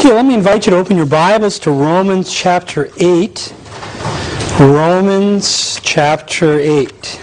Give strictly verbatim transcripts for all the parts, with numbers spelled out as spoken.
Okay, let me invite you to open your Bibles to Romans chapter eight. Romans chapter eight.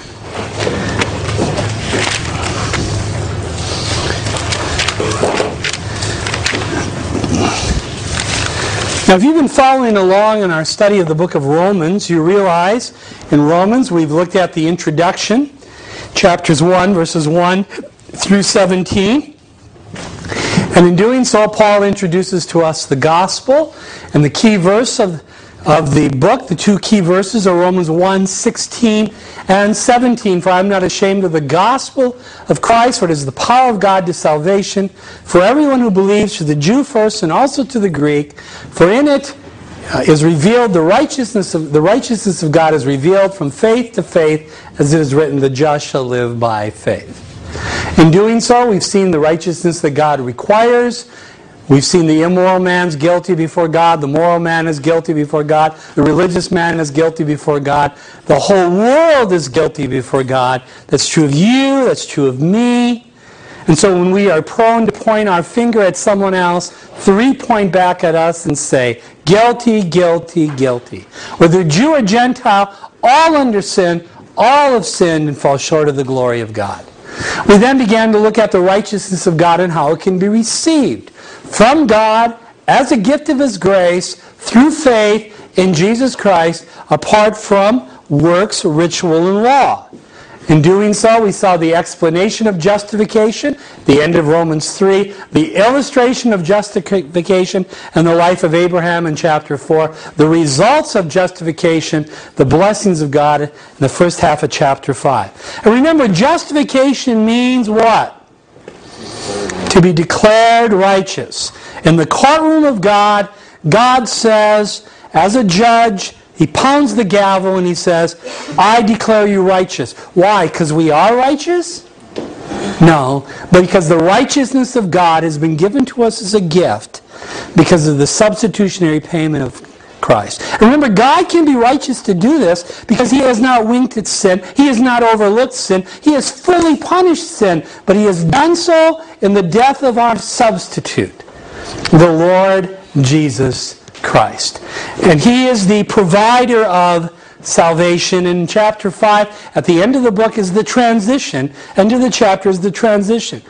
Now, if you've been following along in our study of the book of Romans, you realize in Romans we've looked at the introduction, chapters one, verses one through seventeen. And in doing so, Paul introduces to us the gospel, and the key verse of, of the book, the two key verses are Romans one, sixteen and seventeen. For I am not ashamed of the gospel of Christ, for it is the power of God to salvation for everyone who believes, to the Jew first and also to the Greek. For in it uh, is revealed the righteousness of the righteousness of God is revealed from faith to faith, as it is written, the just shall live by faith. In doing so, we've seen the righteousness that God requires. We've seen the immoral man's guilty before God. The moral man is guilty before God. The religious man is guilty before God. The whole world is guilty before God. That's true of you. That's true of me. And so when we are prone to point our finger at someone else, three point back at us and say, guilty, guilty, guilty. Whether Jew or Gentile, all under sin, all have sinned and fall short of the glory of God. We then began to look at the righteousness of God and how it can be received from God as a gift of His grace through faith in Jesus Christ, apart from works, ritual, and law. In doing so, we saw the explanation of justification, the end of Romans three, the illustration of justification and the life of Abraham in chapter four, the results of justification, the blessings of God in the first half of chapter five. And remember, justification means what? To be declared righteous. In the courtroom of God, God says, as a judge, He pounds the gavel and He says, I declare you righteous. Why? Because we are righteous? No, but because the righteousness of God has been given to us as a gift because of the substitutionary payment of Christ. And remember, God can be righteous to do this because He has not winked at sin. He has not overlooked sin. He has fully punished sin, but He has done so in the death of our substitute, the Lord Jesus Christ. And He is the provider of salvation. In chapter five, at the end of the book, is the transition. End of the chapter is the transition.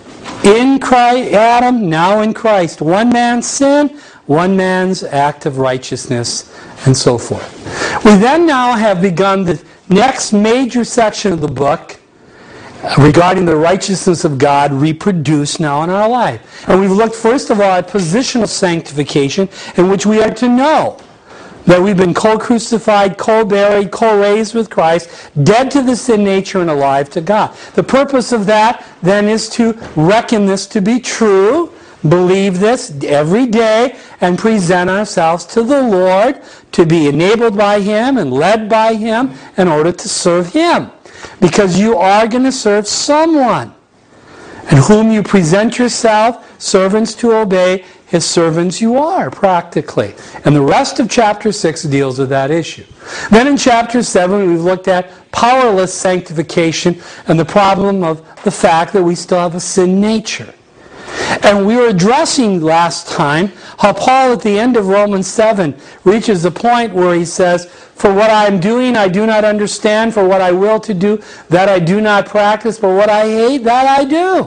In Christ, Adam, now in Christ. One man's sin, one man's act of righteousness, and so forth. We then now have begun the next major section of the book regarding the righteousness of God reproduced now in our life. And we've looked first of all at positional sanctification, in which we are to know that we've been co-crucified, co-buried, co-raised with Christ, dead to the sin nature and alive to God. The purpose of that then is to reckon this to be true, believe this every day, and present ourselves to the Lord to be enabled by Him and led by Him in order to serve Him. Because you are going to serve someone, and whom you present yourself, servants to obey, His servants you are, practically. And the rest of chapter six deals with that issue. Then in chapter seven, we've looked at powerless sanctification and the problem of the fact that we still have a sin nature. And we were addressing last time how Paul at the end of Romans seven reaches a point where he says, for what I am doing I do not understand, for what I will to do, that I do not practice, but what I hate, that I do.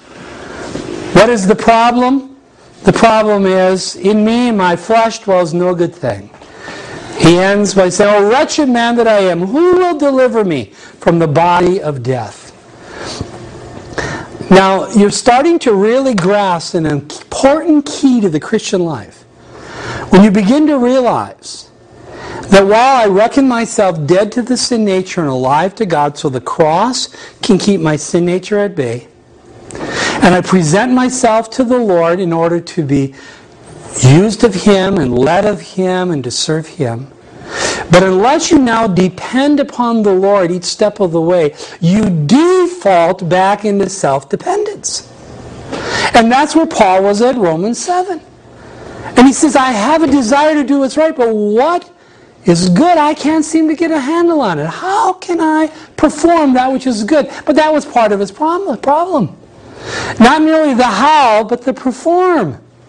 What is the problem? The problem is, in me, in my flesh dwells no good thing. He ends by saying, oh, wretched man that I am, who will deliver me from the body of death? Now, you're starting to really grasp an important key to the Christian life. When you begin to realize that while I reckon myself dead to the sin nature and alive to God, so the cross can keep my sin nature at bay, and I present myself to the Lord in order to be used of Him and led of Him and to serve Him. But unless you now depend upon the Lord each step of the way, you default back into self-dependence. And that's where Paul was at Romans seven. And he says, I have a desire to do what's right, but what is good, I can't seem to get a handle on it. How can I perform that which is good? But that was part of his problem. Not merely the how, but the perform.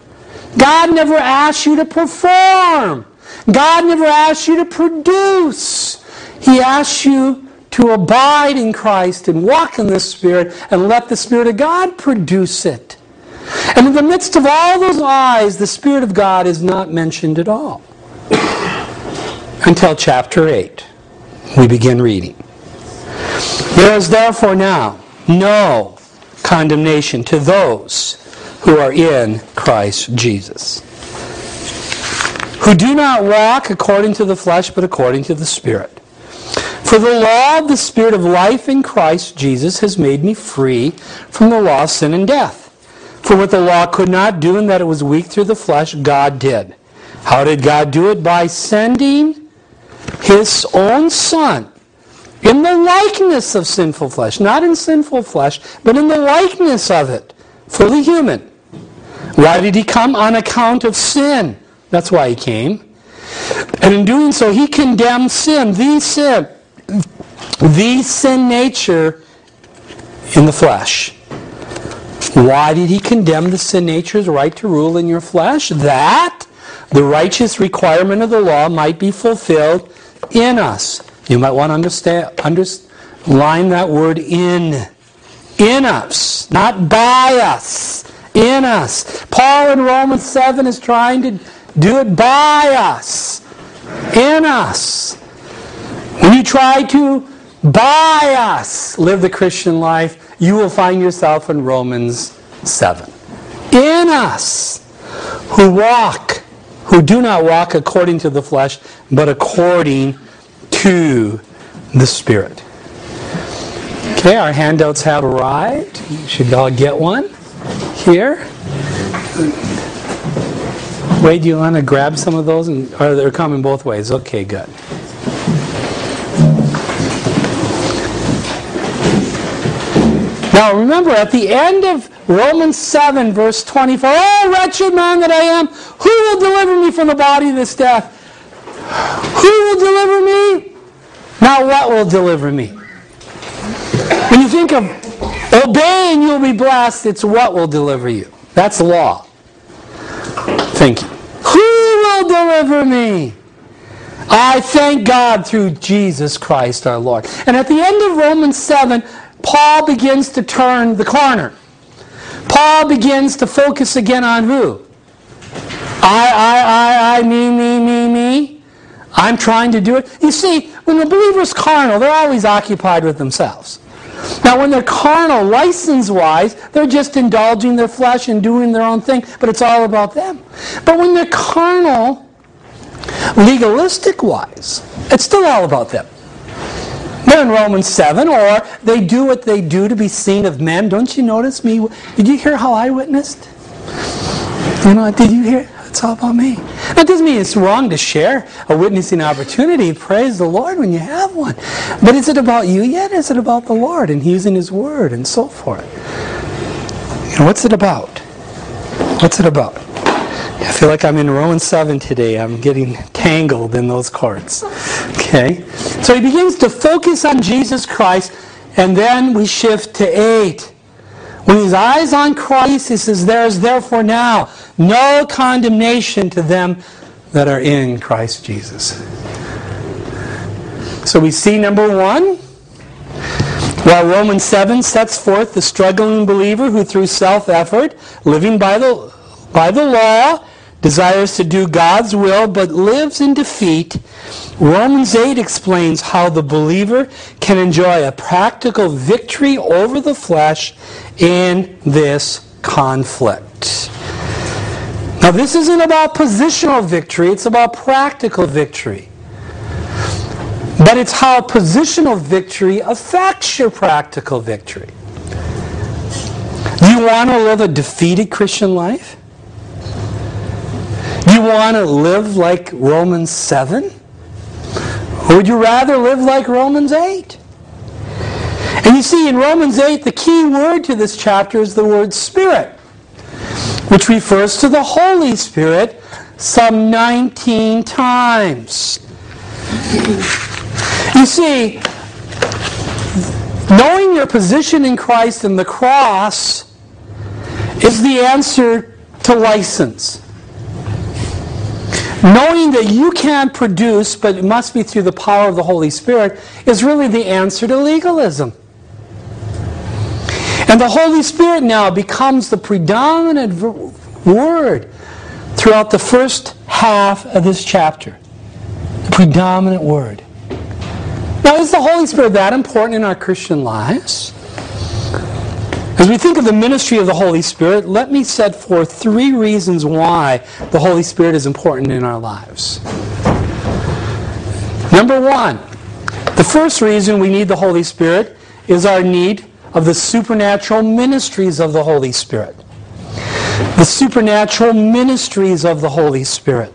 God never asked you to perform. God never asked you to produce. He asked you to abide in Christ and walk in the Spirit and let the Spirit of God produce it. And in the midst of all those lies, the Spirit of God is not mentioned at all. Until chapter eight. We begin reading. There is therefore now no condemnation to those who are in Christ Jesus, who do not walk according to the flesh, but according to the Spirit. For the law of the Spirit of life in Christ Jesus has made me free from the law of sin and death. For what the law could not do, in that it was weak through the flesh, God did. How did God do it? By sending His own Son in the likeness of sinful flesh. Not in sinful flesh, but in the likeness of it. Fully human. Why did He come? On account of sin. That's why He came. And in doing so, He condemned sin, the sin, the sin nature in the flesh. Why did He condemn the sin nature's right to rule in your flesh? That the righteous requirement of the law might be fulfilled in us. You might want to understand, underline that word in. In us. Not by us. In us. Paul in Romans seven is trying to do it by us. In us. When you try to by us live the Christian life, you will find yourself in Romans seven. In us, who walk, who do not walk according to the flesh, but according to the Spirit. Okay, our handouts have arrived. You should all get one here. Wade, do you want to grab some of those? And, or they're coming both ways. Okay, good. Now remember, at the end of Romans seven, verse twenty-four, "Oh, wretched man that I am, who will deliver me from the body of this death? Who will deliver me? Not what will deliver me." When you think of obeying, you'll be blessed, it's what will deliver you. That's law. Thank you. Who will deliver me? I thank God through Jesus Christ our Lord. And at the end of Romans seven, Paul begins to turn the corner. Paul begins to focus again on who? I, I, I, I, me, me, me, me. I'm trying to do it. You see, when the believer's carnal, they're always occupied with themselves. Now, when they're carnal, license-wise, they're just indulging their flesh and doing their own thing, but it's all about them. But when they're carnal, legalistic-wise, it's still all about them. They're in Romans seven, or they do what they do to be seen of men. Don't you notice me? Did you hear how I witnessed? You know, did you hear? It's all about me. That doesn't mean it's wrong to share a witnessing opportunity. Praise the Lord when you have one. But is it about you yet? Is it about the Lord and He's in His Word and so forth? You know, what's it about? What's it about? I feel like I'm in Romans seven today. I'm getting tangled in those cords. Okay? So he begins to focus on Jesus Christ, and then we shift to eight. When his eyes on Christ, he says, "There is therefore now no condemnation to them that are in Christ Jesus." So we see, number one, while Romans seven sets forth the struggling believer who through self-effort, living by the, by the law, desires to do God's will but lives in defeat, Romans eight explains how the believer can enjoy a practical victory over the flesh in this conflict. Now, this isn't about positional victory, it's about practical victory. But it's how positional victory affects your practical victory. Do you want to live a defeated Christian life? Do you want to live like Romans seven? Or would you rather live like Romans eight? And you see, in Romans eight, the key word to this chapter is the word Spirit, which refers to the Holy Spirit some nineteen times. You see, knowing your position in Christ and the cross is the answer to license. knowing that you can't produce, but it must be through the power of the Holy Spirit, is really the answer to legalism. And the Holy Spirit now becomes the predominant word throughout the first half of this chapter. The predominant word. Now, is the Holy Spirit that important in our Christian lives? As we think of the ministry of the Holy Spirit, let me set forth three reasons why the Holy Spirit is important in our lives. Number one, the first reason we need the Holy Spirit is our need of the supernatural ministries of the Holy Spirit. The supernatural ministries of the Holy Spirit.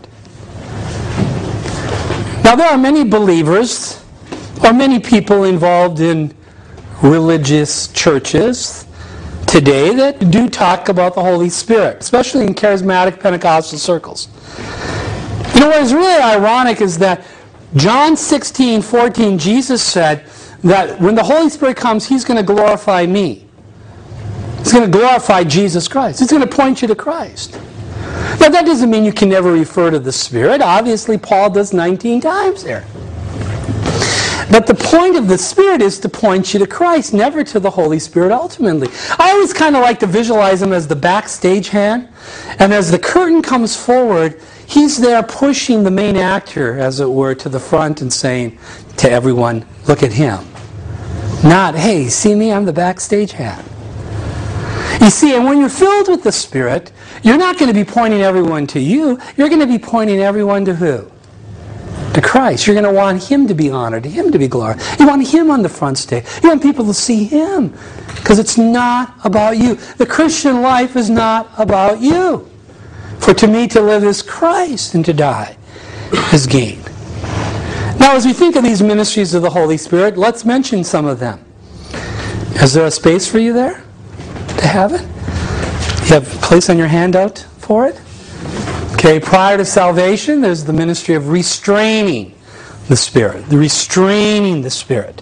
Now, there are many believers, or many people involved in religious churches today that do talk about the Holy Spirit, especially in charismatic Pentecostal circles. You know what is really ironic is that John sixteen fourteen, Jesus said that when the Holy Spirit comes, He's going to glorify me. He's going to glorify Jesus Christ. He's going to point you to Christ. Now that doesn't mean you can never refer to the Spirit. Obviously, Paul does nineteen times there. But the point of the Spirit is to point you to Christ, never to the Holy Spirit ultimately. I always kind of like to visualize Him as the backstage hand. And as the curtain comes forward, He's there pushing the main actor, as it were, to the front and saying to everyone, look at Him. Not, hey, see me, I'm the backstage hand. You see, and when you're filled with the Spirit, you're not going to be pointing everyone to you. You're going to be pointing everyone to who? To Christ. You're going to want Him to be honored, Him to be glorified. You want Him on the front stage. You want people to see Him. Because it's not about you. The Christian life is not about you. For to me to live is Christ, and to die is gain. Now, as we think of these ministries of the Holy Spirit, let's mention some of them. Is there a space for you there to have it? You have a place on your handout for it? Okay, prior to salvation, there's the ministry of restraining the Spirit. The restraining the Spirit.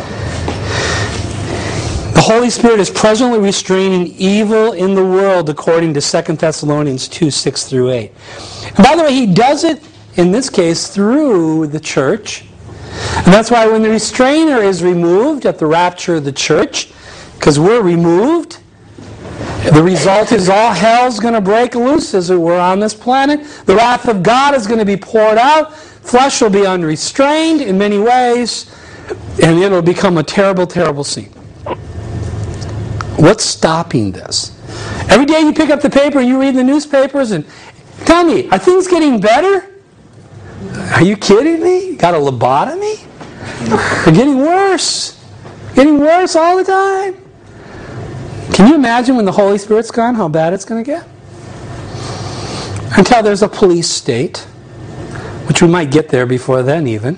The Holy Spirit is presently restraining evil in the world according to Second Thessalonians two, six through eight. And by the way, He does it, in this case, through the church. And that's why when the restrainer is removed at the rapture of the church, because we're removed, the result is all hell's going to break loose, as it were, on this planet. The wrath of God is going to be poured out. Flesh will be unrestrained in many ways. And it'll become a terrible, terrible scene. What's stopping this? Every day you pick up the paper and you read the newspapers and tell me, are things getting better? Are you kidding me? You got a lobotomy? They're getting worse. Getting worse all the time. Can you imagine when the Holy Spirit's gone, how bad it's going to get? Until there's a police state, which we might get there before then even.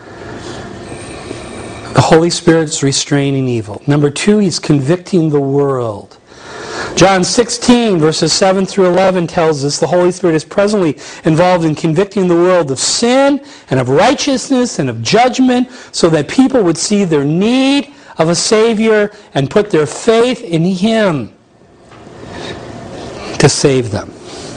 The Holy Spirit's restraining evil. Number two, He's convicting the world. John sixteen, verses seven through eleven tells us the Holy Spirit is presently involved in convicting the world of sin and of righteousness and of judgment so that people would see their need of a Savior and put their faith in Him to save them.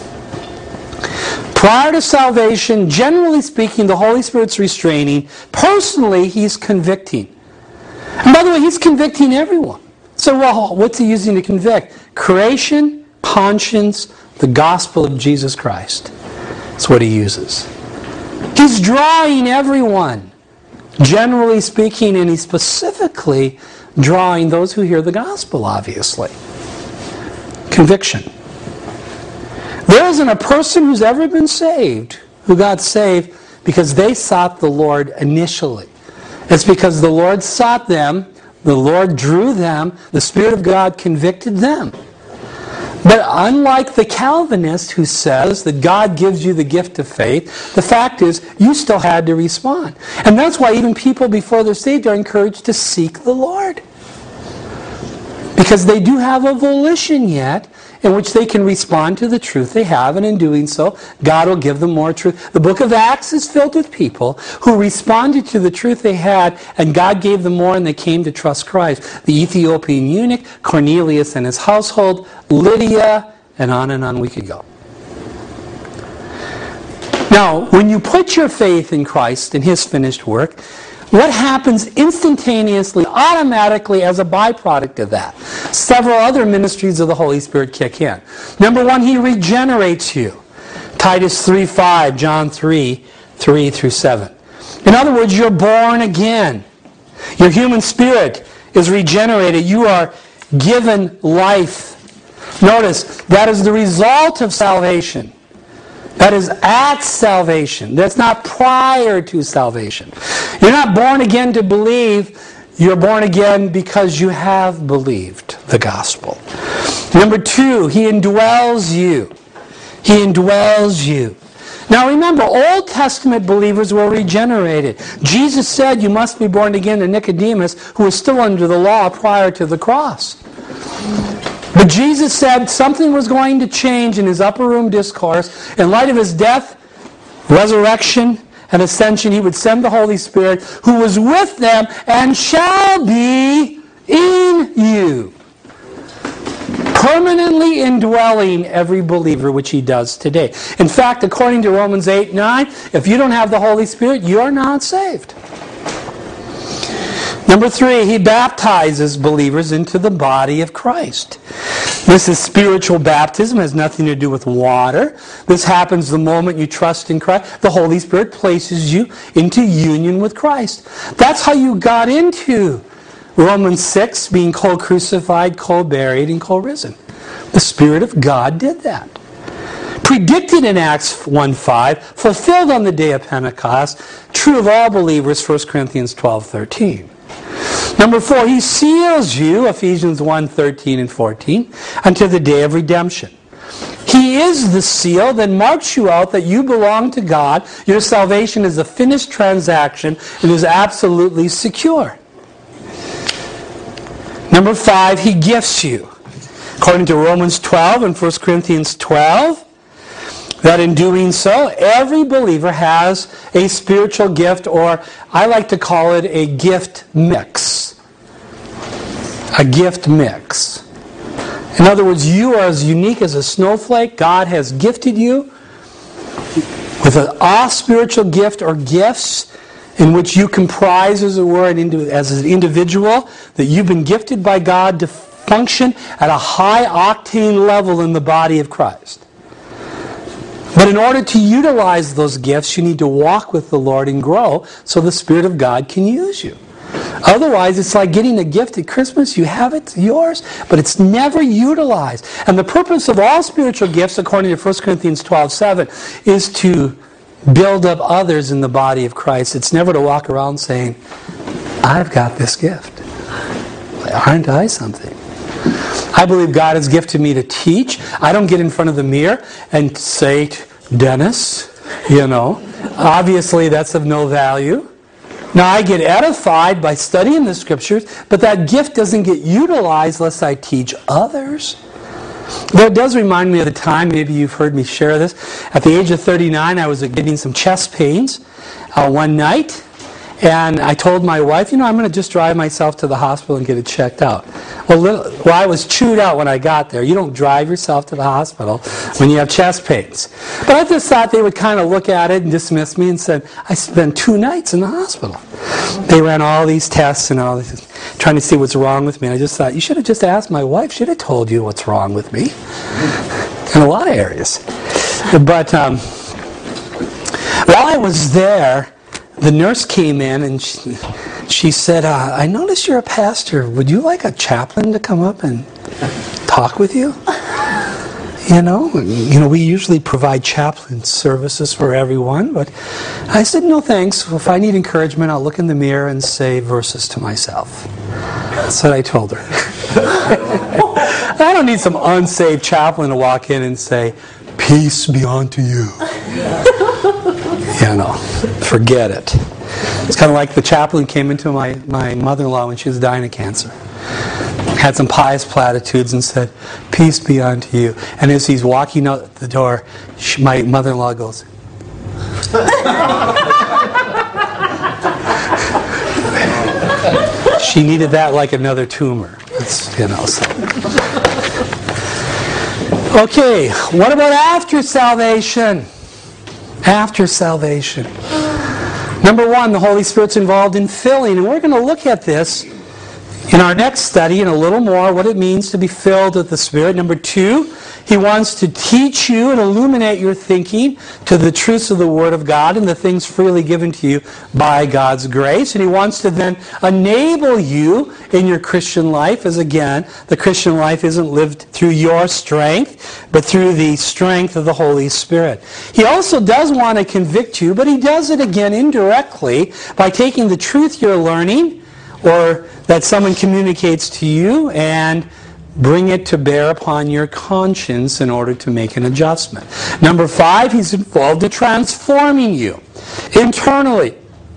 Prior to salvation, generally speaking, the Holy Spirit's restraining. Personally, He's convicting. And by the way, He's convicting everyone. So, well, what's He using to convict? Creation, conscience, the gospel of Jesus Christ. That's what He uses. He's drawing everyone. Generally speaking, and He's specifically drawing those who hear the gospel, obviously. Conviction. There isn't a person who's ever been saved who got saved because they sought the Lord initially. It's because the Lord sought them, the Lord drew them, the Spirit of God convicted them. But unlike the Calvinist who says that God gives you the gift of faith, the fact is you still had to respond. And that's why even people before they're saved are encouraged to seek the Lord. Because they do have a volition yet in which they can respond to the truth they have, and in doing so, God will give them more truth. The book of Acts is filled with people who responded to the truth they had, and God gave them more, and they came to trust Christ. The Ethiopian eunuch, Cornelius and his household, Lydia, and on and on we could go. Now, when you put your faith in Christ and His finished work, what happens instantaneously, automatically as a byproduct of that? Several other ministries of the Holy Spirit kick in. Number one, He regenerates you. Titus three five, John three, three through seven. In other words, you're born again. Your human spirit is regenerated. You are given life. Notice, that is the result of salvation. That is at salvation. That's not prior to salvation. You're not born again to believe. You're born again because you have believed the gospel. Number two, He indwells you. He indwells you. Now remember, Old Testament believers were regenerated. Jesus said you must be born again to Nicodemus, who was still under the law prior to the cross. But Jesus said something was going to change in His upper room discourse. In light of His death, resurrection, and ascension, He would send the Holy Spirit, who was with them and shall be in you, permanently indwelling every believer, which He does today. In fact, according to Romans eight nine, if you don't have the Holy Spirit, you're not saved. Number three, He baptizes believers into the body of Christ. This is spiritual baptism. It has nothing to do with water. This happens the moment you trust in Christ. The Holy Spirit places you into union with Christ. That's how you got into Romans six, being co-crucified, co-buried, and co-risen. The Spirit of God did that. Predicted in Acts one five, fulfilled on the day of Pentecost, true of all believers, First Corinthians twelve thirteen. Number four, He seals you, Ephesians one thirteen and fourteen, until the day of redemption. He is the seal that marks you out that you belong to God. Your salvation is a finished transaction and is absolutely secure. Number five, He gifts you. According to Romans twelve and First Corinthians twelve, that in doing so, every believer has a spiritual gift, or I like to call it a gift mix. A gift mix. In other words, you are as unique as a snowflake. God has gifted you with an all-spiritual gift or gifts in which you comprise, as it were, as an individual, that you've been gifted by God to function at a high-octane level in the body of Christ. But in order to utilize those gifts, you need to walk with the Lord and grow so the Spirit of God can use you. Otherwise, it's like getting a gift at Christmas. You have it, it's yours, but it's never utilized. And the purpose of all spiritual gifts, according to First Corinthians twelve seven, is to build up others in the body of Christ. It's never to walk around saying, I've got this gift. Aren't I something? I believe God has gifted me to teach. I don't get in front of the mirror and say, Dennis, you know, obviously that's of no value. Now I get edified by studying the Scriptures, but that gift doesn't get utilized unless I teach others. Though it does remind me of the time, maybe you've heard me share this, at the age of thirty-nine I was getting some chest pains uh, one night, and I told my wife, you know, I'm going to just drive myself to the hospital and get it checked out. Well, little, well, I was chewed out when I got there. You don't drive yourself to the hospital when you have chest pains. But I just thought they would kind of look at it and dismiss me and said, I spent two nights in the hospital. They ran all these tests and all this, trying to see what's wrong with me. And I just thought, you should have just asked my wife. She'd have told you what's wrong with me in a lot of areas. But um, while I was there, the nurse came in and she, she said, uh, I noticed you're a pastor. Would you like a chaplain to come up and talk with you? You know, you know, we usually provide chaplain services for everyone, but I said, no thanks. If I need encouragement, I'll look in the mirror and say verses to myself. That's what I told her. I don't need some unsaved chaplain to walk in and say, peace be unto you. You know, forget it. It's kind of like the chaplain came into my, my mother-in-law when she was dying of cancer. Had some pious platitudes and said, peace be unto you. And as he's walking out the door, she, my mother-in-law goes, she needed that like another tumor. It's, you know, so. Okay, what about after salvation? After salvation. Number one, the Holy Spirit's involved in filling. And we're going to look at this in our next study in a little more, what it means to be filled with the Spirit. Number two, He wants to teach you and illuminate your thinking to the truths of the Word of God and the things freely given to you by God's grace. And He wants to then enable you in your Christian life, as again, the Christian life isn't lived through your strength, but through the strength of the Holy Spirit. He also does want to convict you, but He does it again indirectly by taking the truth you're learning or that someone communicates to you and bring it to bear upon your conscience in order to make an adjustment. Number five, He's involved in transforming you internally.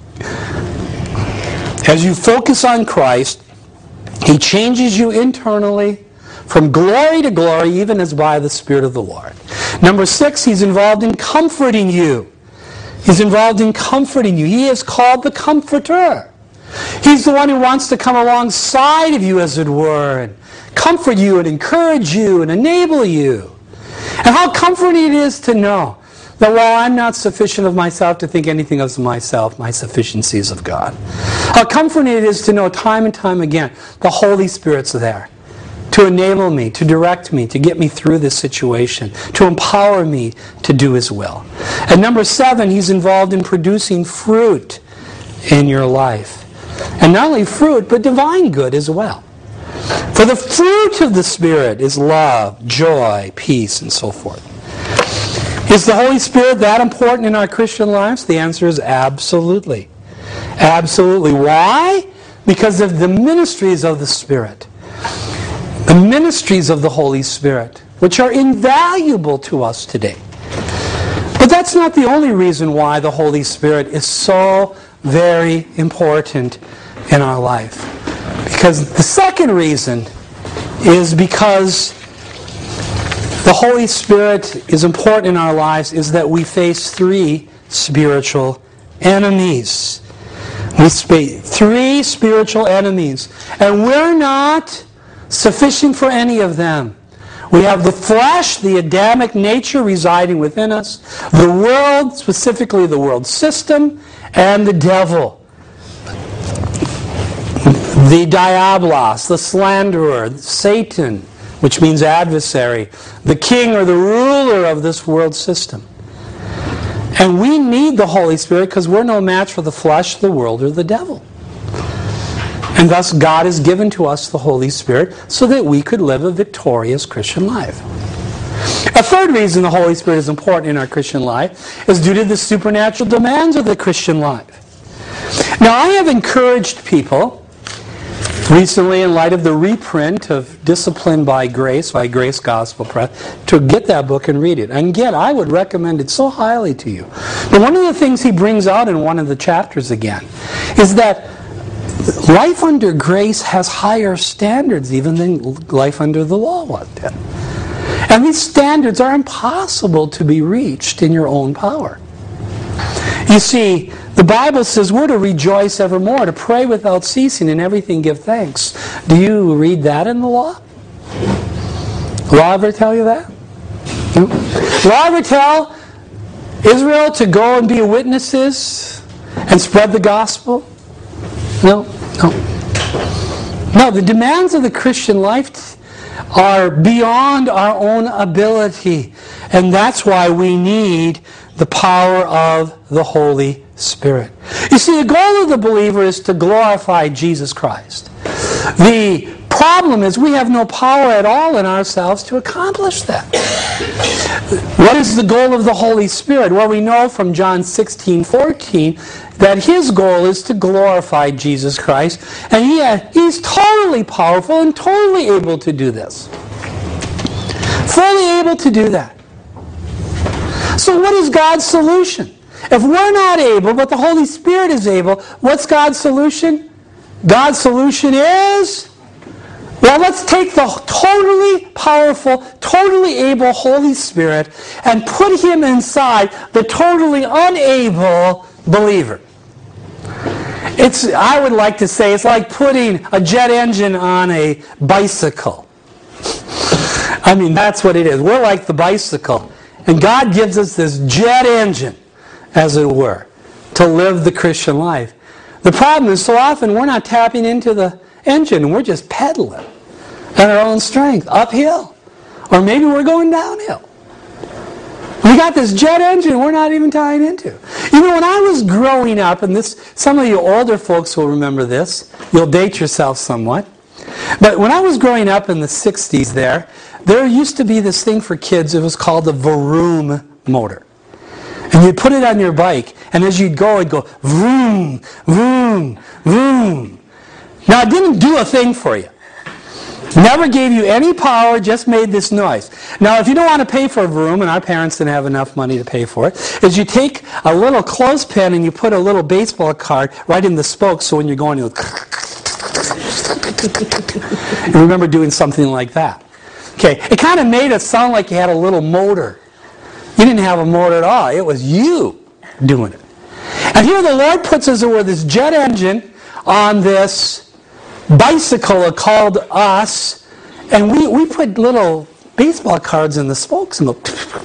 As you focus on Christ, He changes you internally from glory to glory, even as by the Spirit of the Lord. Number six, He's involved in comforting you. He's involved in comforting you. He is called the Comforter. He's the one who wants to come alongside of you, as it were, and comfort you and encourage you and enable you. And how comforting it is to know that while I'm not sufficient of myself to think anything of myself, my sufficiency is of God. How comforting it is to know time and time again the Holy Spirit's there to enable me, to direct me, to get me through this situation, to empower me to do His will. And number seven, He's involved in producing fruit in your life. And not only fruit, but divine good as well. For the fruit of the Spirit is love, joy, peace, and so forth. Is the Holy Spirit that important in our Christian lives? The answer is absolutely. Absolutely. Why? Because of the ministries of the Spirit. The ministries of the Holy Spirit, which are invaluable to us today. But that's not the only reason why the Holy Spirit is so very important in our life. Because the second reason is because the Holy Spirit is important in our lives is that we face three spiritual enemies. We face three spiritual enemies. And we're not sufficient for any of them. We have the flesh, the Adamic nature residing within us, the world, specifically the world system, and the devil. The diabolos, the slanderer, Satan, which means adversary, the king or the ruler of this world system. And we need the Holy Spirit because we're no match for the flesh, the world, or the devil. And thus God has given to us the Holy Spirit so that we could live a victorious Christian life. A third reason the Holy Spirit is important in our Christian life is due to the supernatural demands of the Christian life. Now, I have encouraged people recently, in light of the reprint of Discipline by Grace, by Grace Gospel Press, to get that book and read it. And again, I would recommend it so highly to you. But one of the things he brings out in one of the chapters again is that life under grace has higher standards even than life under the law was did. And these standards are impossible to be reached in your own power. You see, the Bible says we're to rejoice evermore, to pray without ceasing, in everything give thanks. Do you read that in the law? Law ever tell you that? No? Law ever tell Israel to go and be witnesses and spread the gospel? No, no. No, the demands of the Christian life are beyond our own ability. And that's why we need the power of the Holy Spirit. You see, the goal of the believer is to glorify Jesus Christ. The problem is we have no power at all in ourselves to accomplish that. What is the goal of the Holy Spirit? Well, we know from John sixteen fourteen that His goal is to glorify Jesus Christ. And he has, He's totally powerful and totally able to do this. Fully able to do that. So what is God's solution? If we're not able, but the Holy Spirit is able, what's God's solution? God's solution is, well, let's take the totally powerful, totally able Holy Spirit and put Him inside the totally unable believer. It's, I would like to say, it's like putting a jet engine on a bicycle. I mean, that's what it is. We're like the bicycle. And God gives us this jet engine as it were, to live the Christian life. The problem is so often we're not tapping into the engine. We're just pedaling at our own strength, uphill. Or maybe we're going downhill. We got this jet engine we're not even tying into. You know, when I was growing up, and this, some of you older folks will remember this. You'll date yourself somewhat. But when I was growing up in the sixties there, there used to be this thing for kids. It was called the vroom motor. And you'd put it on your bike, and as you'd go, it'd go vroom, vroom, vroom. Now, it didn't do a thing for you. Never gave you any power, just made this noise. Now, if you don't want to pay for a vroom, and our parents didn't have enough money to pay for it, is you take a little clothespin and you put a little baseball card right in the spoke, so when you're going, you and remember doing something like that. Okay, it kind of made it sound like you had a little motor. You didn't have a motor at all. It was you doing it. And here the Lord puts us over this jet engine on this bicycle called us, and we, we put little baseball cards in the spokes and go,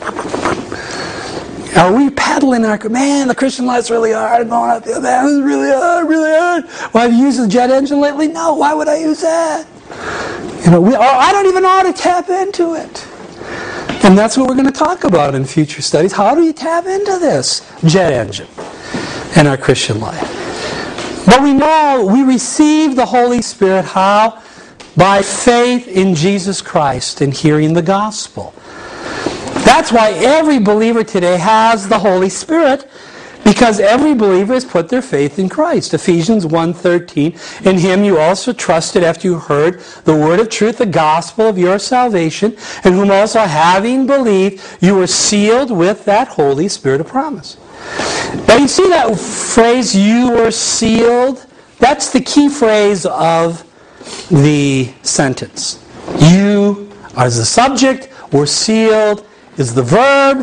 are we pedaling our, man, the Christian life's really hard, I'm going up here, man, it's really hard, really hard. Well, have you used the jet engine lately? No, why would I use that? You know, we, or I don't even know how to tap into it. And that's what we're going to talk about in future studies. How do you tap into this jet engine in our Christian life? But we know we receive the Holy Spirit, how? By faith in Jesus Christ and hearing the gospel. That's why every believer today has the Holy Spirit, because every believer has put their faith in Christ. Ephesians one thirteen, in Him you also trusted after you heard the word of truth, the gospel of your salvation, in whom also having believed you were sealed with that Holy Spirit of promise. Now you see that phrase, you were sealed? That's the key phrase of the sentence. You are the subject, were sealed is the verb.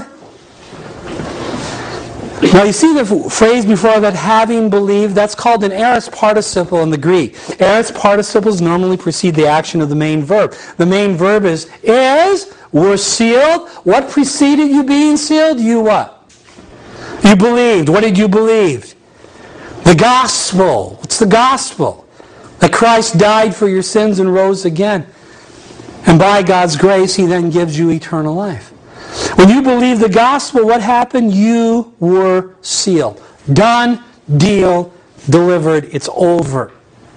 Now you see the phrase before that, having believed, that's called an aorist participle in the Greek. Aorist participles normally precede the action of the main verb. The main verb is, is, were sealed. What preceded you being sealed? You what? You believed. What did you believe? The gospel. What's the gospel? That Christ died for your sins and rose again. And by God's grace, He then gives you eternal life. When you believe the gospel, what happened? You were sealed. Done, deal, delivered. It's over.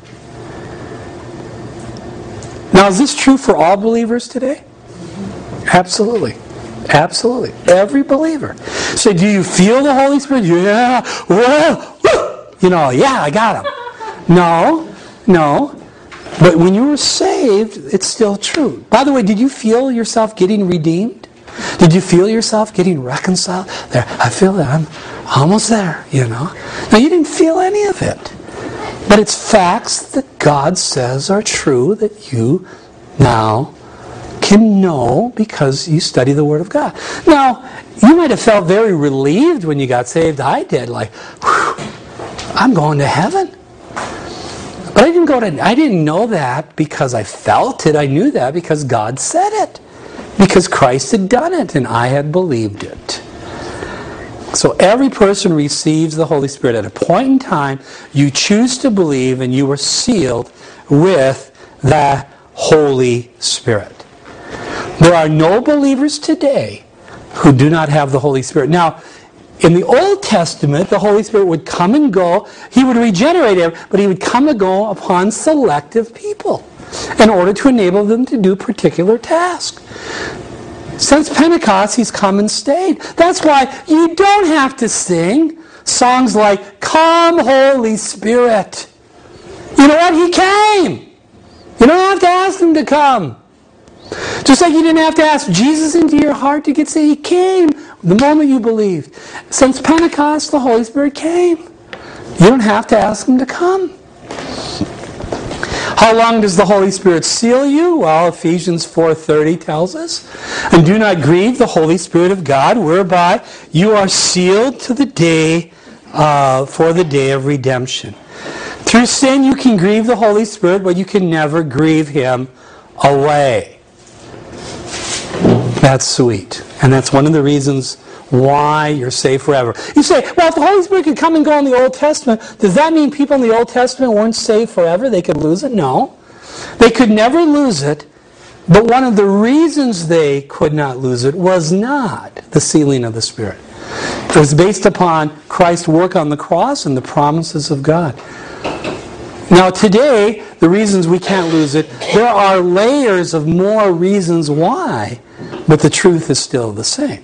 Now, is this true for all believers today? Absolutely. Absolutely. Every believer. So do you feel the Holy Spirit? Yeah. Whoa. Woo. You know, yeah, I got Him. No. No. But when you were saved, it's still true. By the way, did you feel yourself getting redeemed? Did you feel yourself getting reconciled? There, I feel that I'm almost there, you know. Now, you didn't feel any of it. But it's facts that God says are true that you now can know because you study the Word of God. Now, you might have felt very relieved when you got saved. I did, like, whew, I'm going to heaven. But I didn't go to I didn't know that because I felt it. I knew that because God said it. Because Christ had done it and I had believed it. So every person receives the Holy Spirit at a point in time. You choose to believe and you are sealed with the Holy Spirit. There are no believers today who do not have the Holy Spirit. Now, in the Old Testament, the Holy Spirit would come and go. He would regenerate him, but He would come and go upon selective people in order to enable them to do particular tasks. Since Pentecost, He's come and stayed. That's why you don't have to sing songs like, "Come, Holy Spirit." You know what? He came. You don't have to ask Him to come. Just like you didn't have to ask Jesus into your heart to get saved. He came the moment you believed. Since Pentecost, the Holy Spirit came. You don't have to ask Him to come. How long does the Holy Spirit seal you? Well, Ephesians four thirty tells us, "And do not grieve the Holy Spirit of God, whereby you are sealed to the day uh, for the day of redemption." Through sin, you can grieve the Holy Spirit, but you can never grieve Him away. That's sweet. And that's one of the reasons why you're saved forever. You say, well, if the Holy Spirit could come and go in the Old Testament, does that mean people in the Old Testament weren't saved forever? They could lose it? No. They could never lose it, but one of the reasons they could not lose it was not the sealing of the Spirit. It was based upon Christ's work on the cross and the promises of God. Now today, the reasons we can't lose it, there are layers of more reasons why, but the truth is still the same.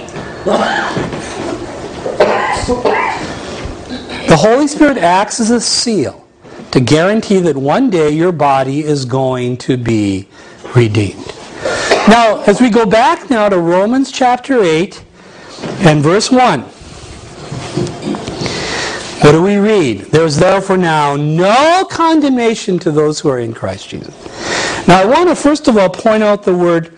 The Holy Spirit acts as a seal to guarantee that one day your body is going to be redeemed. Now, as we go back now to Romans chapter eight and verse one, what do we read? There is therefore now no condemnation to those who are in Christ Jesus. Now I want to first of all point out the word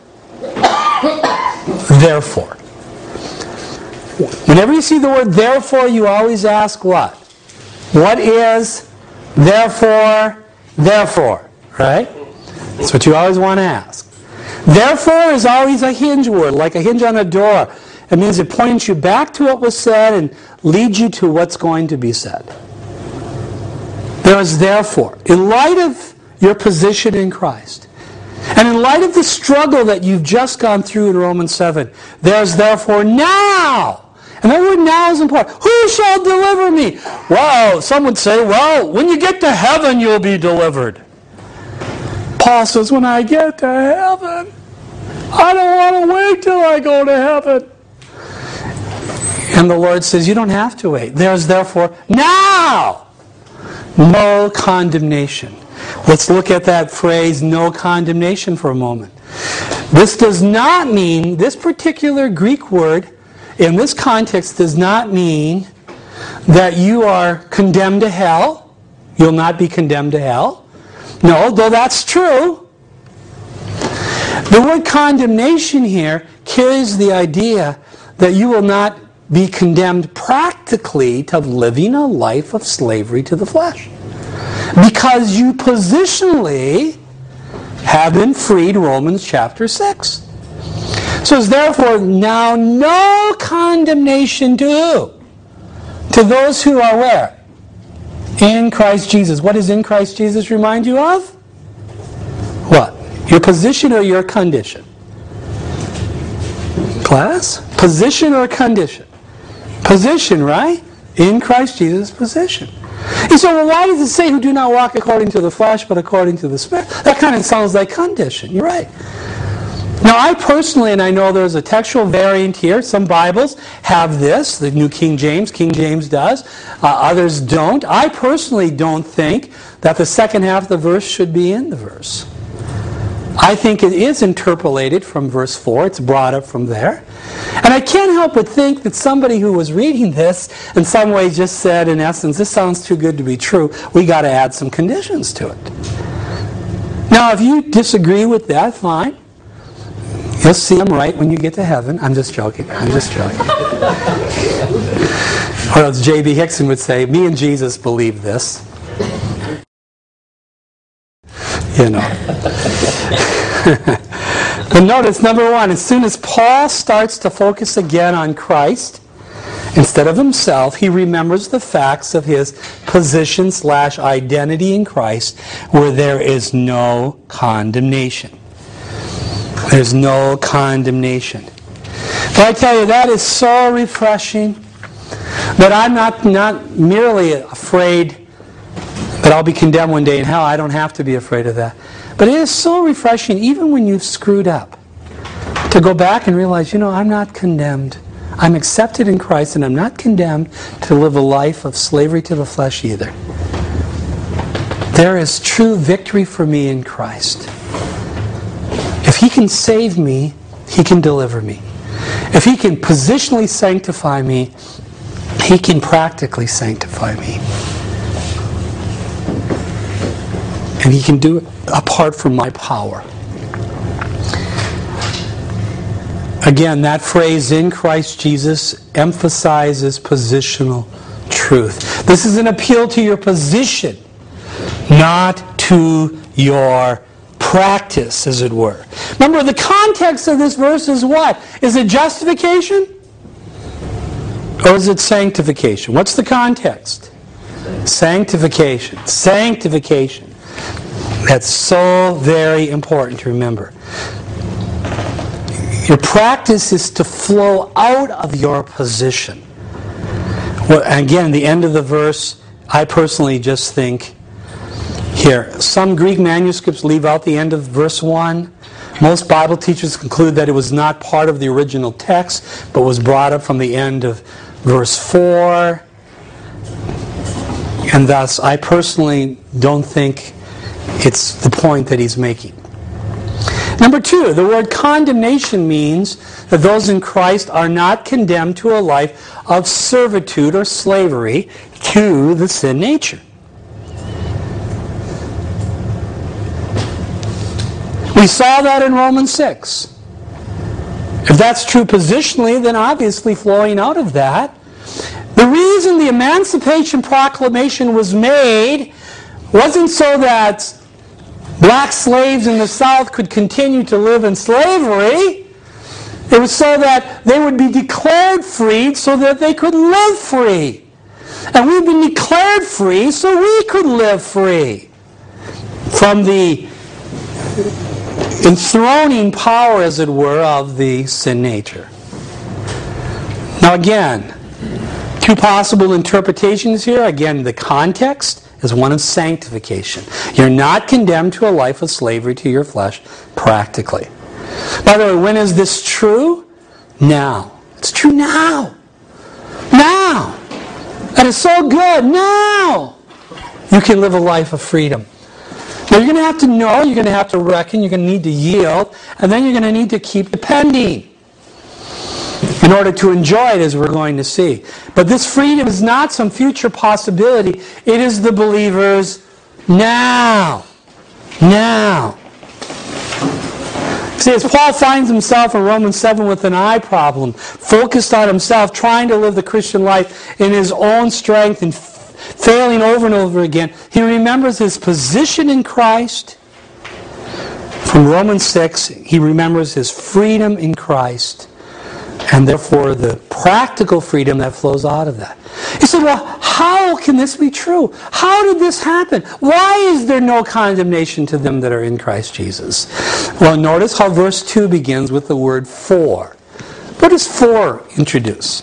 therefore. Whenever you see the word therefore, you always ask what? What is therefore, therefore? Right? That's what you always want to ask. Therefore is always a hinge word, like a hinge on a door. It means it points you back to what was said and leads you to what's going to be said. There is therefore, in light of your position in Christ, and in light of the struggle that you've just gone through in Romans seven, there's therefore now. And that word now is important. Who shall deliver me? Well, some would say, well, when you get to heaven, you'll be delivered. Paul says, when I get to heaven, I don't want to wait till I go to heaven. And the Lord says, you don't have to wait. There's therefore now no condemnation. Let's look at that phrase, no condemnation, for a moment. This does not mean, this particular Greek word, in this context, does not mean that you are condemned to hell. You'll not be condemned to hell. No, though that's true. The word condemnation here carries the idea that you will not be condemned practically to living a life of slavery to the flesh. Because you positionally have been freed, Romans chapter six. So it's therefore now no condemnation to who? To those who are where? In Christ Jesus. What does in Christ Jesus remind you of? What? Your position or your condition? Class? Position or condition? Position, right? In Christ Jesus' position. You say, well, why does it say who do not walk according to the flesh, but according to the Spirit? That kind of sounds like condition. You're right. Now, I personally, and I know there's a textual variant here, some Bibles have this, the New King James, King James does, uh, others don't. I personally don't think that the second half of the verse should be in the verse. I think it is interpolated from verse four. It's brought up from there. And I can't help but think that somebody who was reading this in some way just said, in essence, this sounds too good to be true. We got to add some conditions to it. Now, if you disagree with that, fine. You'll see I'm right when you get to heaven. I'm just joking. I'm just joking. Or else J B Hickson would say, me and Jesus believe this. You know. But notice, number one, as soon as Paul starts to focus again on Christ, instead of himself, he remembers the facts of his position slash identity in Christ, where there is no condemnation. There's no condemnation. But I tell you, that is so refreshing that I'm not, not merely afraid that I'll be condemned one day in hell. I don't have to be afraid of that. But it is so refreshing, even when you've screwed up, to go back and realize, you know, I'm not condemned. I'm accepted in Christ, and I'm not condemned to live a life of slavery to the flesh either. There is true victory for me in Christ. If He can save me, He can deliver me. If He can positionally sanctify me, He can practically sanctify me. And He can do it apart from my power. Again, that phrase, in Christ Jesus, emphasizes positional truth. This is an appeal to your position, not to your practice, as it were. Remember, the context of this verse is what? Is it justification? Or is it sanctification? What's the context? Sanctification. Sanctification. That's so very important to remember. Your practice is to flow out of your position. Well, again, the end of the verse, I personally just think, here, some Greek manuscripts leave out the end of verse one. Most Bible teachers conclude that it was not part of the original text, but was brought up from the end of verse four. And thus, I personally don't think it's the point that he's making. Number two, the word condemnation means that those in Christ are not condemned to a life of servitude or slavery to the sin nature. We saw that in Romans six. If that's true positionally, then obviously flowing out of that, the reason the Emancipation Proclamation was made wasn't so that black slaves in the South could continue to live in slavery. It was so that they would be declared free so that they could live free. And we've been declared free so we could live free from the enthroning power, as it were, of the sin nature. Now again, two possible interpretations here. Again, the context is one of sanctification. You're not condemned to a life of slavery to your flesh, practically. By the way, when is this true? Now. It's true now. Now. That is so good. Now. You can live a life of freedom. Now you're going to have to know, you're going to have to reckon, you're going to need to yield, and then you're going to need to keep depending in order to enjoy it, as we're going to see. But this freedom is not some future possibility. It is the believer's now. Now. See, as Paul finds himself in Romans seven with an eye problem, focused on himself, trying to live the Christian life in his own strength and failing over and over again, he remembers his position in Christ. From Romans six, he remembers his freedom in Christ, and therefore the practical freedom that flows out of that. He said, well, how can this be true? How did this happen? Why is there no condemnation to them that are in Christ Jesus? Well, notice how verse two begins with the word for. What does for introduce?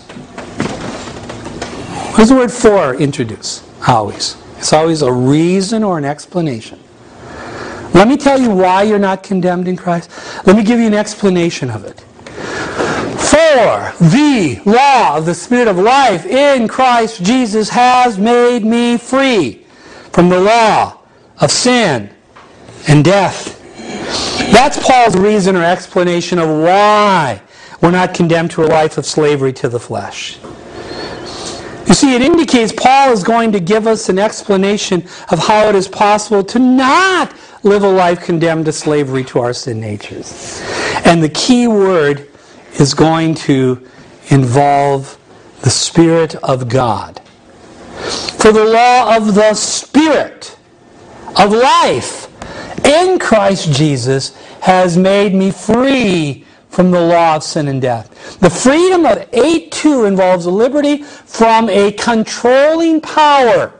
What does the word for introduce? Always. It's always a reason or an explanation. Let me tell you why you're not condemned in Christ. Let me give you an explanation of it. For the law of the Spirit of life in Christ Jesus has made me free from the law of sin and death. That's Paul's reason or explanation of why we're not condemned to a life of slavery to the flesh. You see, it indicates Paul is going to give us an explanation of how it is possible to not live a life condemned to slavery to our sin natures. And the key word is going to involve the Spirit of God. For the law of the Spirit of life in Christ Jesus has made me free from the law of sin and death. The freedom of eight two involves a liberty from a controlling power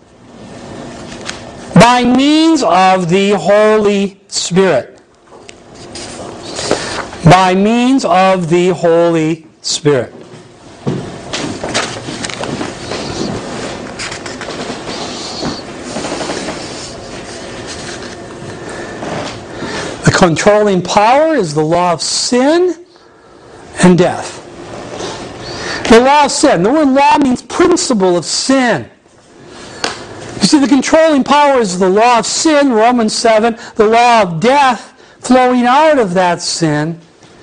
by means of the Holy Spirit. By means of the Holy Spirit. The controlling power is the law of sin and death. The law of sin. The word law means principle of sin. You see, the controlling power is the law of sin, Romans seven, the law of death flowing out of that sin.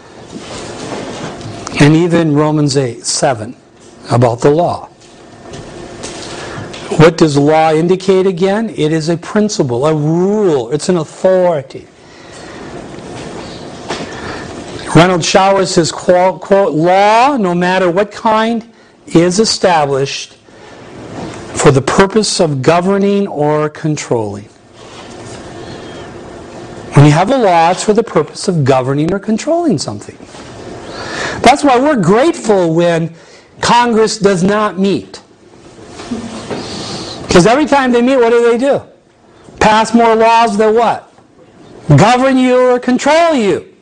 And even Romans eight, seven, about the law. What does law indicate again? It is a principle, a rule. It's an authority. Reynold Schauer says, quote, quote, law, no matter what kind, is established for the purpose of governing or controlling. When you have a law, it's for the purpose of governing or controlling something. That's why we're grateful when Congress does not meet. Because every time they meet, what do they do? Pass more laws that what? Govern you or control you.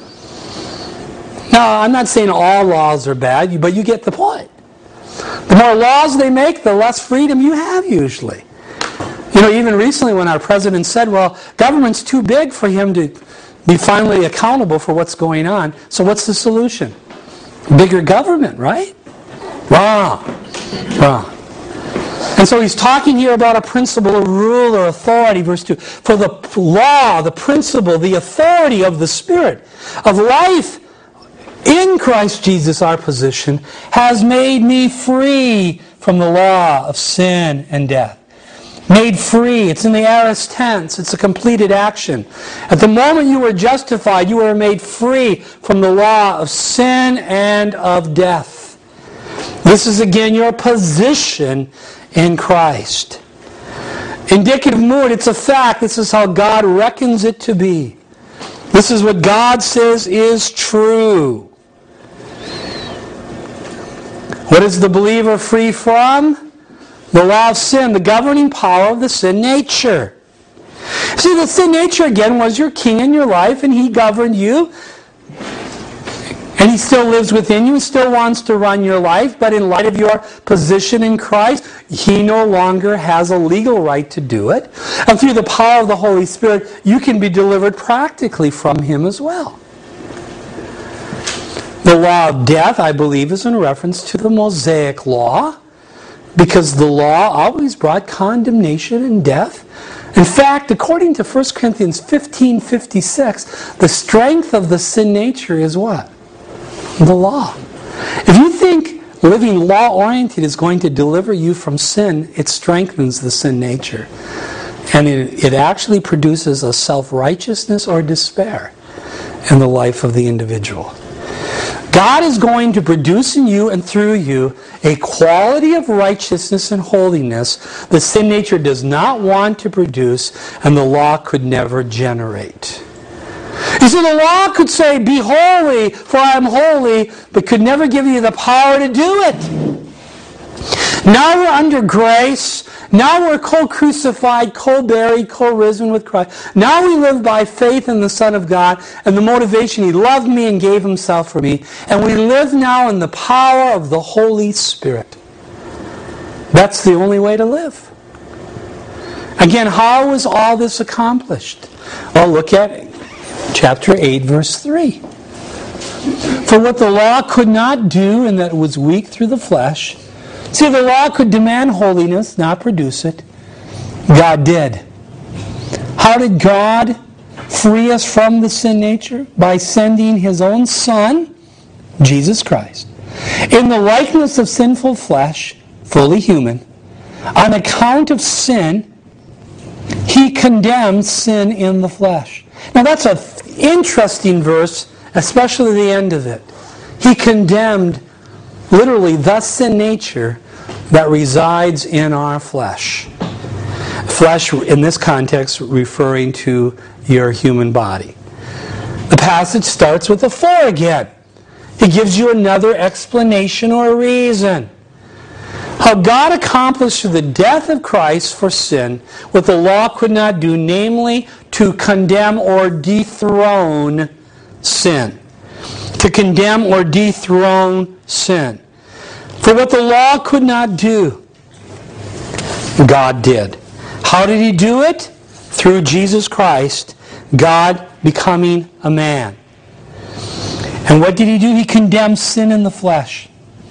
Now, I'm not saying all laws are bad, but you get the point. The more laws they make, the less freedom you have usually. You know, even recently when our president said, well, government's too big for him to be finally accountable for what's going on. So what's the solution? Bigger government, right? Wrong. Wrong. And so he's talking here about a principle of rule or authority, verse two. For the law, the principle, the authority of the Spirit of life in Christ Jesus, our position, has made me free from the law of sin and death. Made free. It's in the aorist tense. It's a completed action. At the moment you were justified, you were made free from the law of sin and of death. This is again your position in Christ. Indicative mood, it's a fact. This is how God reckons it to be. This is what God says is true. What is the believer free from? The law of sin, the governing power of the sin nature. See, the sin nature, again, was your king in your life, and he governed you. And he still lives within you, still wants to run your life, but in light of your position in Christ, he no longer has a legal right to do it. And through the power of the Holy Spirit, you can be delivered practically from him as well. The law of death, I believe, is in reference to the Mosaic law, because the law always brought condemnation and death. In fact, according to First Corinthians fifteen fifty-six, the strength of the sin nature is what? The law. If you think living law-oriented is going to deliver you from sin, it strengthens the sin nature. And it, it actually produces a self-righteousness or despair in the life of the individual. God is going to produce in you and through you a quality of righteousness and holiness the sin nature does not want to produce and the law could never generate. You see, the law could say, be holy, for I am holy, but could never give you the power to do it. Now we're under grace. Now we're co-crucified, co-buried, co-risen with Christ. Now we live by faith in the Son of God and the motivation, he loved me and gave himself for me. And we live now in the power of the Holy Spirit. That's the only way to live. Again, how is all this accomplished? Well, look at chapter eight, verse three. For what the law could not do, in that it was weak through the flesh. See, the law could demand holiness, not produce it. God did. How did God free us from the sin nature? By sending his own Son, Jesus Christ, in the likeness of sinful flesh, fully human. On account of sin, he condemned sin in the flesh. Now that's an interesting verse, especially the end of it. He condemned literally the sin nature that resides in our flesh. Flesh, in this context, referring to your human body. The passage starts with a for again. He gives you another explanation or reason. How God accomplished through the death of Christ for sin what the law could not do, namely to condemn or dethrone sin. To condemn or dethrone sin. For what the law could not do, God did. How did he do it? Through Jesus Christ, God becoming a man. And what did he do? He condemned sin in the flesh.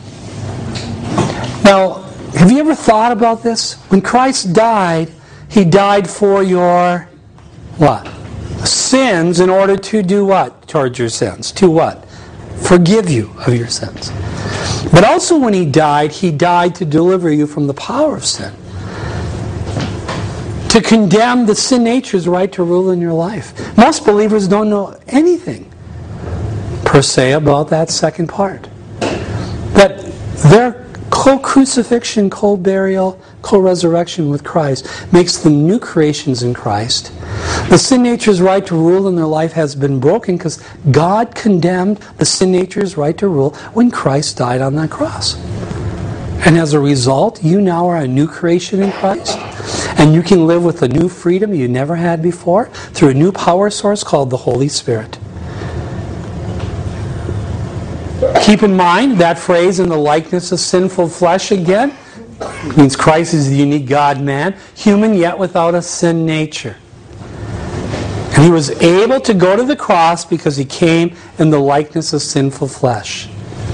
Now, have you ever thought about this? When Christ died, he died for your what? Sins in order to do what? Towards your sins. To what? Forgive you of your sins. But also when he died, he died to deliver you from the power of sin. To condemn the sin nature's right to rule in your life. Most believers don't know anything per se about that second part. That their co-crucifixion, co-burial, co-resurrection with Christ makes them new creations in Christ. The sin nature's right to rule in their life has been broken because God condemned the sin nature's right to rule when Christ died on that cross. And as a result, you now are a new creation in Christ. And you can live with a new freedom you never had before through a new power source called the Holy Spirit. Keep in mind that phrase, in the likeness of sinful flesh, again, means Christ is the unique God-man, human yet without a sin nature. And he was able to go to the cross because he came in the likeness of sinful flesh.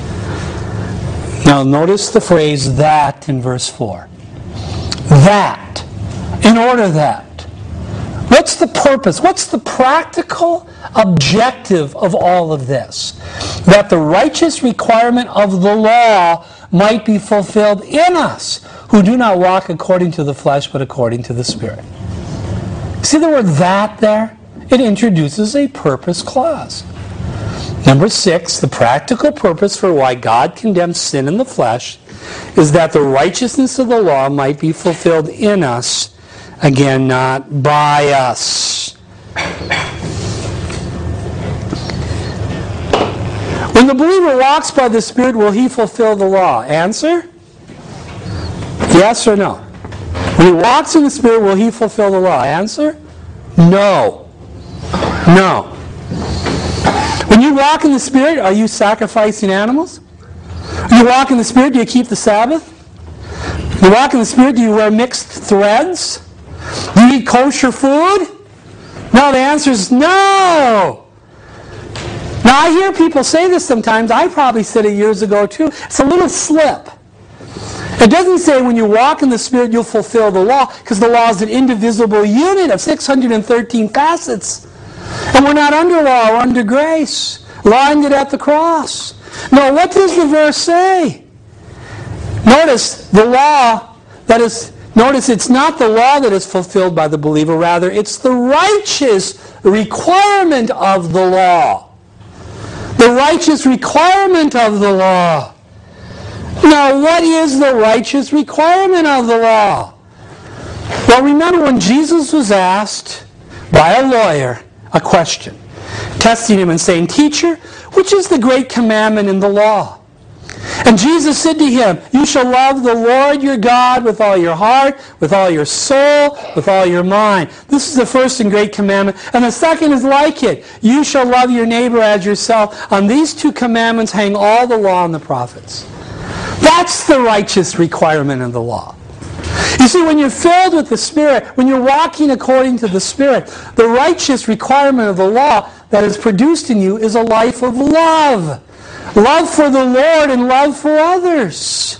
Now notice the phrase that in verse four. That. In order that. What's the purpose? What's the practical objective of all of this? That the righteous requirement of the law might be fulfilled in us, who do not walk according to the flesh, but according to the Spirit. See the word that there? It introduces a purpose clause. Number six, the practical purpose for why God condemns sin in the flesh is that the righteousness of the law might be fulfilled in us, again, not by us. When the believer walks by the Spirit, will he fulfill the law? Answer? Yes or no? When he walks in the Spirit, will he fulfill the law? Answer? No. No. When you walk in the Spirit, are you sacrificing animals? When you walk in the Spirit, do you keep the Sabbath? When you walk in the Spirit, do you wear mixed threads? Do you eat kosher food? No, the answer is no. Now, I hear people say this sometimes. I probably said it years ago, too. It's a little slip. It doesn't say when you walk in the Spirit, you'll fulfill the law, because the law is an indivisible unit of six hundred thirteen facets. And we're not under law, we're under grace. Law ended at the cross. No, what does the verse say? Notice the law that is, notice it's not the law that is fulfilled by the believer, rather it's the righteous requirement of the law. The righteous requirement of the law. Now, what is the righteous requirement of the law? Well, remember when Jesus was asked by a lawyer a question, testing him and saying, "Teacher, which is the great commandment in the law?" And Jesus said to him, "You shall love the Lord your God with all your heart, with all your soul, with all your mind." This is the first and great commandment. And the second is like it. You shall love your neighbor as yourself. On these two commandments hang all the law and the prophets. That's the righteous requirement of the law. You see, when you're filled with the Spirit, when you're walking according to the Spirit, the righteous requirement of the law that is produced in you is a life of love. Love for the Lord and love for others.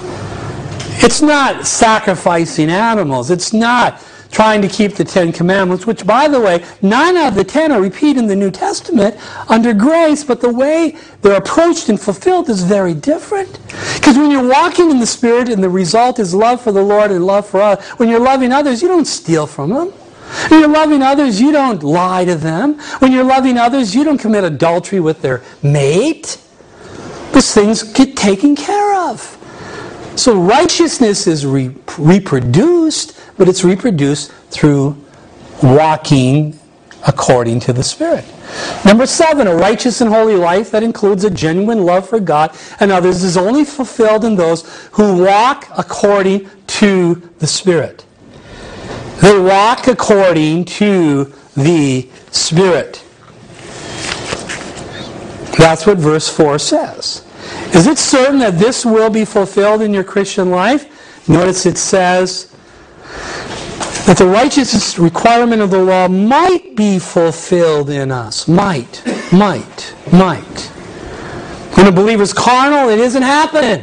It's not sacrificing animals. It's not trying to keep the Ten Commandments, which, by the way, nine out of the ten are repeated in the New Testament under grace, but the way they're approached and fulfilled is very different. Because when you're walking in the Spirit and the result is love for the Lord and love for others, when you're loving others, you don't steal from them. When you're loving others, you don't lie to them. When you're loving others, you don't commit adultery with their mate. Those things get taken care of. So righteousness is re- reproduced, but it's reproduced through walking according to the Spirit. Number seven, a righteous and holy life that includes a genuine love for God and others is only fulfilled in those who walk according to the Spirit. They walk according to the Spirit. That's what verse four says. Is it certain that this will be fulfilled in your Christian life? Notice it says that the righteous requirement of the law might be fulfilled in us. Might, might, might. When a believer's carnal, it isn't happening.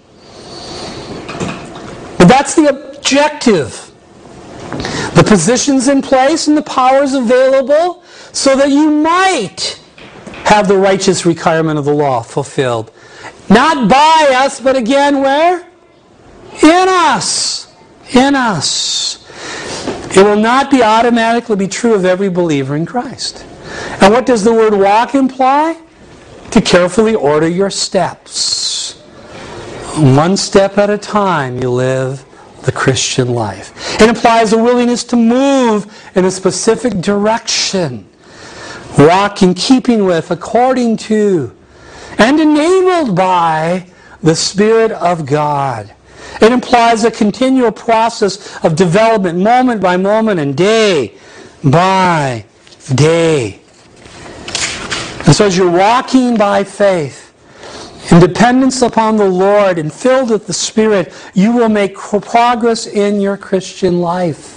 But that's the objective. The positions in place and the powers available so that you might have the righteous requirement of the law fulfilled. Not by us, but again, where? In us. In us. It will not be automatically be true of every believer in Christ. And what does the word walk imply? To carefully order your steps. One step at a time you live the Christian life. It implies a willingness to move in a specific direction. Walk in keeping with, according to, and enabled by the Spirit of God. It implies a continual process of development, moment by moment and day by day. And so as you're walking by faith, in dependence upon the Lord and filled with the Spirit, you will make progress in your Christian life.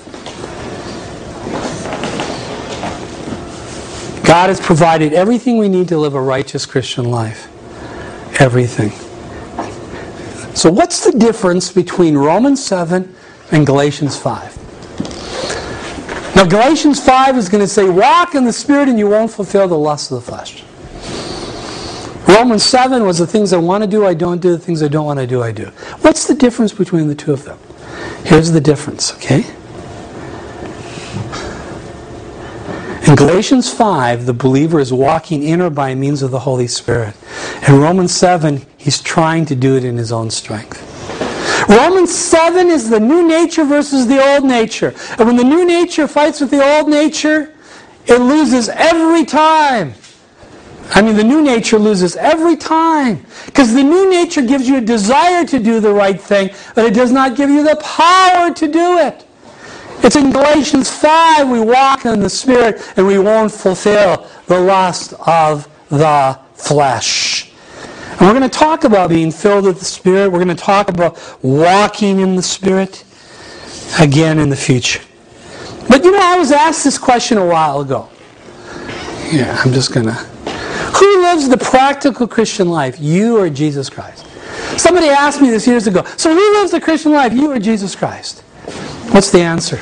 God has provided everything we need to live a righteous Christian life. Everything. So what's the difference between Romans seven and Galatians five? Now Galatians five is going to say, walk in the Spirit and you won't fulfill the lusts of the flesh. Romans seven was the things I want to do, I don't do. The things I don't want to do, I do. What's the difference between the two of them? Here's the difference, okay? In Galatians five, the believer is walking in or by means of the Holy Spirit. In Romans seven, he's trying to do it in his own strength. Romans seven is the new nature versus the old nature. And when the new nature fights with the old nature, it loses every time. I mean, the new nature loses every time. Because the new nature gives you a desire to do the right thing, but it does not give you the power to do it. It's in Galatians five, we walk in the Spirit and we won't fulfill the lust of the flesh. And we're going to talk about being filled with the Spirit. We're going to talk about walking in the Spirit again in the future. But you know, I was asked this question a while ago. Yeah, I'm just going to... Who lives the practical Christian life, you or Jesus Christ? Somebody asked me this years ago. So who lives the Christian life, you or Jesus Christ? What's the answer?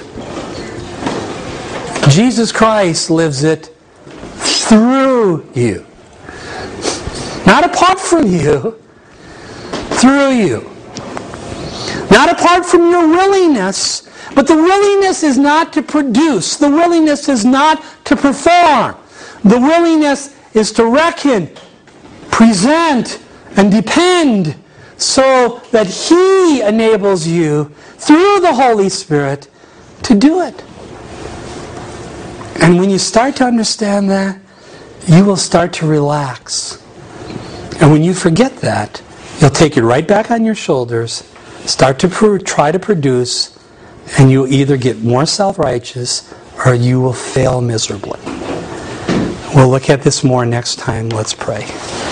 Jesus Christ lives it through you. Not apart from you, through you. Not apart from your willingness, but the willingness is not to produce. The willingness is not to perform. The willingness is to reckon, present, and depend so that He enables you through the Holy Spirit to do it. And when you start to understand that, you will start to relax. And when you forget that, you'll take it right back on your shoulders, start to pro- try to produce, and you'll either get more self-righteous or you will fail miserably. We'll look at this more next time. Let's pray.